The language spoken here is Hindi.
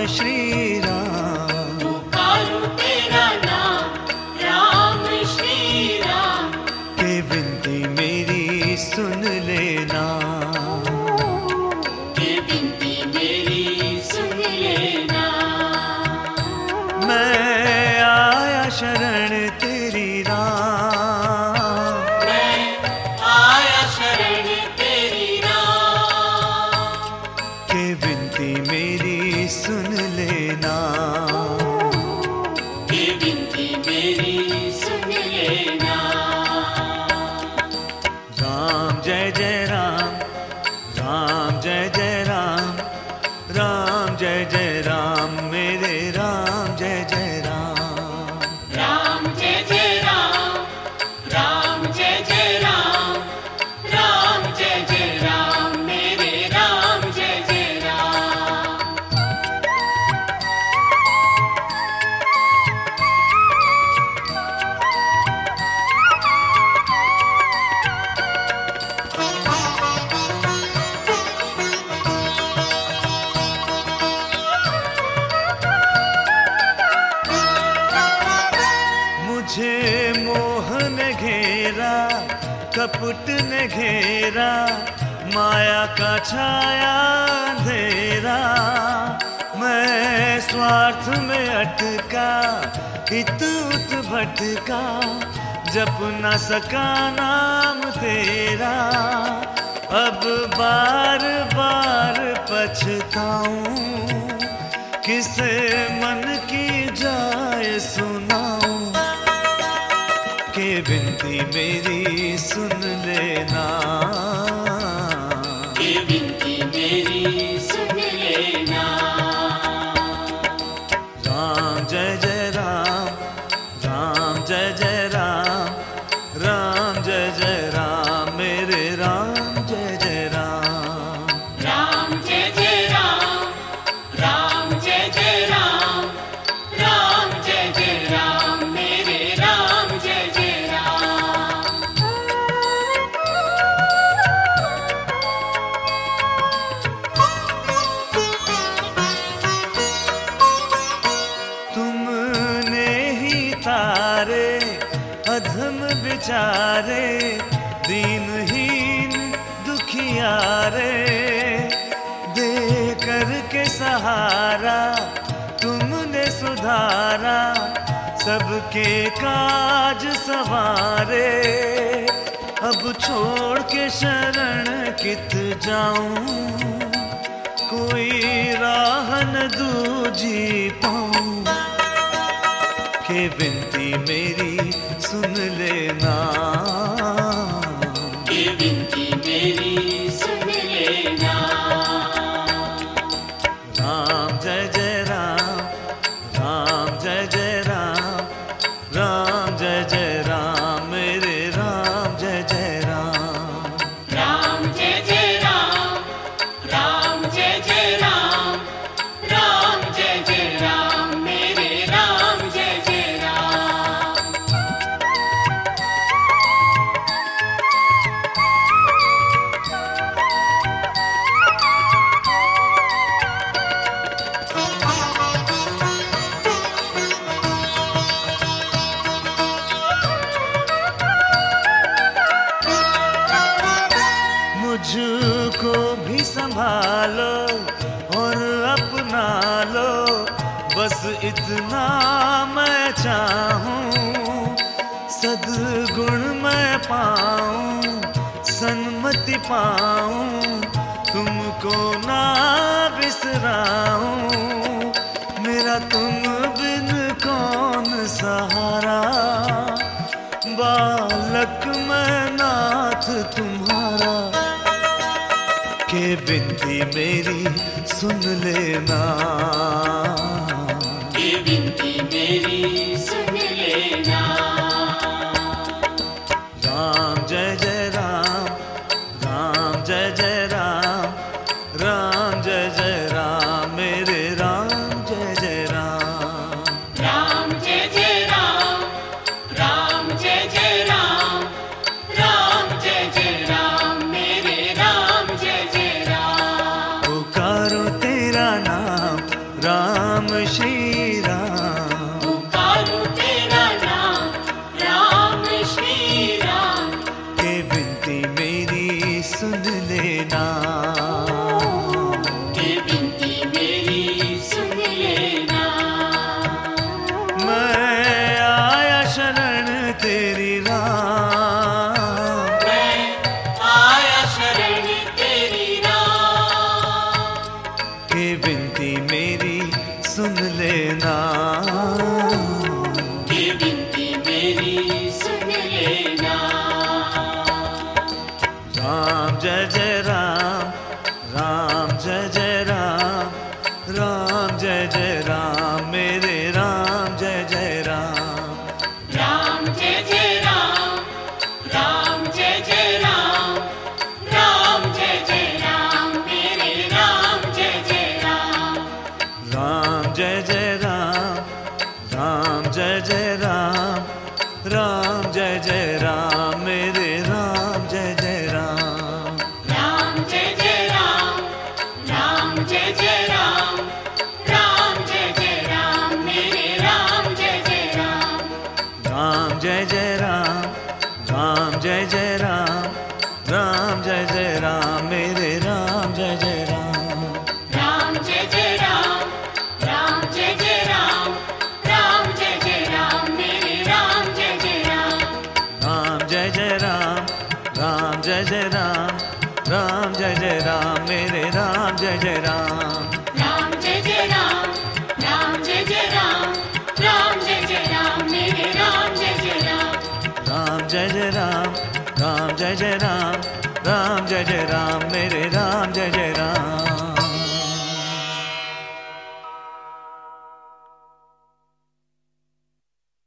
श्री राम। पुकारूं तेरा नाम राम श्री राम। के विनती मेरी सुन लेना, के विनती मेरी सुन लेना। मैं आया शरण तेरी राम। मैं आया शरण तेरी राम। के विनती मेरी सुन लेना, के विनती मेरी सुन लेना। राम जय जय राम, राम जय जय राम, राम जय जय राम, मेरे राम जय जय राम। राम जय जय राम, राम जय जय राम, राम जय जय राम, मेरे राम जय जय राम। मुझे मोह ने घेरा, कपट ने घेरा, माया का छाया अंधेरा। मैं स्वार्थ में अटका, इत उत भटका, जप न सका नाम तेरा। अब बार बार पछताऊं, किसे मन की जाए सुनाऊं। के विनती मेरी सुन लेना, के विनती मेरी सुन लेना। राम जय जय राम, राम जय जय राम, राम जय जय राम, मेरे राम जय जय राम। राम जय जय राम, राम जय जय राम, राम जय जय राम, मेरे राम जय जय राम। तुमने ही तारे अधम बेचारे, दीनहीन दुखियारे, दे करके सहारा तुमने सुधारा, सबके काज सवारे। अब छोड़ के शरण कित जाऊं, कोई राह न दूजी पाऊं। के विनती मेरी सुन लेना, के विनती मेरी सुन लेना। राम जय जय राम, राम जय जय राम, राम जय जय राम, मेरे राम जय जय राम। राम जय जय राम, राम जय जय राम, राम जय जय राम, मेरे राम जय जय राम। मुझको भी संभालो और अपना लो, बस इतना मैं चाहूं। सद्गुण मैं पाऊं, सन्मति पाऊं, तुमको ना बिसराऊं। मेरा तुम बिन कौन सहारा, बालक मैं नाथ तुम्हारा। के विनती मेरी सुन लेना, के विनती मेरी सुन लेना। राम जय जय राम, राम जय जय राम, राम जय जय राम, मेरे राम जय जय राम। राम जय जय राम, राम जय जय राम, राम जय जय राम, मेरे राम जय जय राम। पुकारो तेरा नाम राम श्री राम। पुकारूं तेरा नाम राम श्री राम। के विनती मेरी सुन लेना, के विनती मेरी सुन लेना। मैं आया शरण तेरी राम, मैं आया शरण तेरी राम। के विनती मेरी सुन लेना, के विनती मेरी सुन लेना। राम जय जय राम, राम जय जय राम, राम जय जय राम, मेरे राम जय जय राम। राम जय जय राम, राम जय जय राम, राम जय जय राम, मेरे राम जय जय राम। राम जय जय राम, राम जय जय राम, राम जय जय राम, मेरे राम जय जय राम। राम जय जय राम, राम जय जय राम, राम जय जय राम, मेरे राम जय जय राम। राम जय जय राम, राम जय जय राम, राम जय जय राम, मेरे राम जय जय राम। राम जय जय राम, राम जय जय राम, राम जय जय राम, मेरे राम जय जय राम। राम जय जय राम, राम जय जय राम, राम जय जय राम, मेरे राम जय जय राम। राम जय जय राम, राम जय जय राम, राम जय जय राम, मेरे राम जय जय राम। राम जय जय राम, राम जय जय राम, राम जय जय राम, मेरे राम जय जय राम।